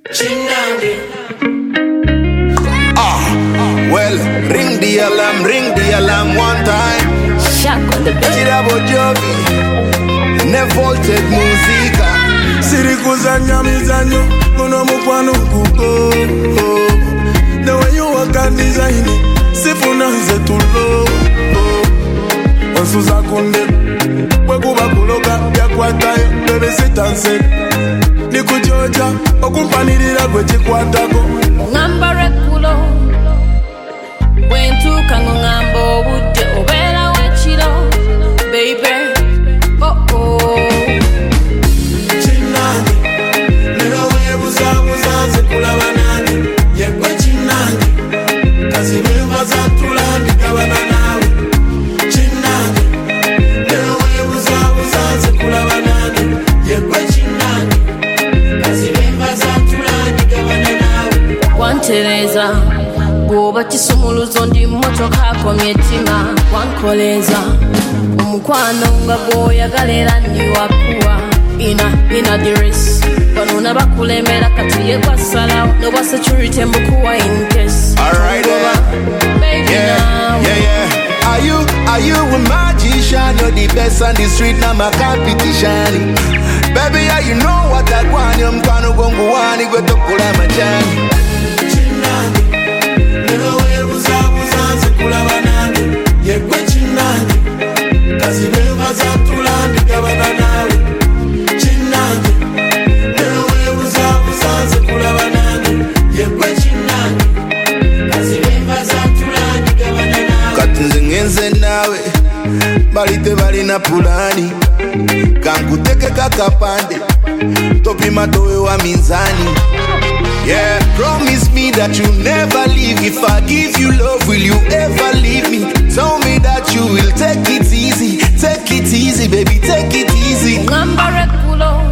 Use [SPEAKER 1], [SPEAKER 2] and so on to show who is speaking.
[SPEAKER 1] Chinangi.
[SPEAKER 2] Well, ring the alarm one time.
[SPEAKER 3] Shock on the bed.
[SPEAKER 2] Chirabo Jovi, Nevolted Musica.
[SPEAKER 4] Sirikuzanya mizanyo, muno mukwano kuko. The way you work and design it, sifuna zetulo. Onsuza kunde, wekuba kuloga, yakwatayo, bebe sitanse. Nikujoja, okumpanirira gwe chikwatako.
[SPEAKER 3] Ngamba rekulo, wentuka ngambo budde obera wechiro, baby, oh.
[SPEAKER 4] Chinangi, nero webuza zekulaba nani, yekwe chinangi, kazi beva za tulandi kabana nawe. Chinangi, nero webuza zekulaba nani, yekwe chinangi, kazi beva za tulandi kabana nawe.
[SPEAKER 3] Wantereza, bwoba kisumuluzo ndi mmotoka akomye ettima. Wankoleza, omukwano nga gwoyagalera nniwakuwa. Ina the race, banona bakulemera katuye kwasalawo. Noba security mbukuwa in case.
[SPEAKER 2] Alright,
[SPEAKER 3] baby now.
[SPEAKER 2] Yeah. Are you a magician? You're the best on the street, now my competition. Baby, yeah, you know what I want. You're mkano gongo wani gwe tokula machani.
[SPEAKER 4] Chinangi, nero webuza zekulaba nani, yekwe chinangi, kazi beva za tulandi kabana nawe. Chinangi, nero webuza zekulaba nani, yekwe chinangi, kazi beva za tulandi kabana nawe.
[SPEAKER 2] Katunze ngenze nawe, balite balina pulani. Kankuteke kakapande, topima towe wa minzani. Yeah, promise me that you'll never leave. If I give you love, will you ever leave me? Tell me that you will take it easy, baby, take it easy.
[SPEAKER 3] Ngamba rekulo,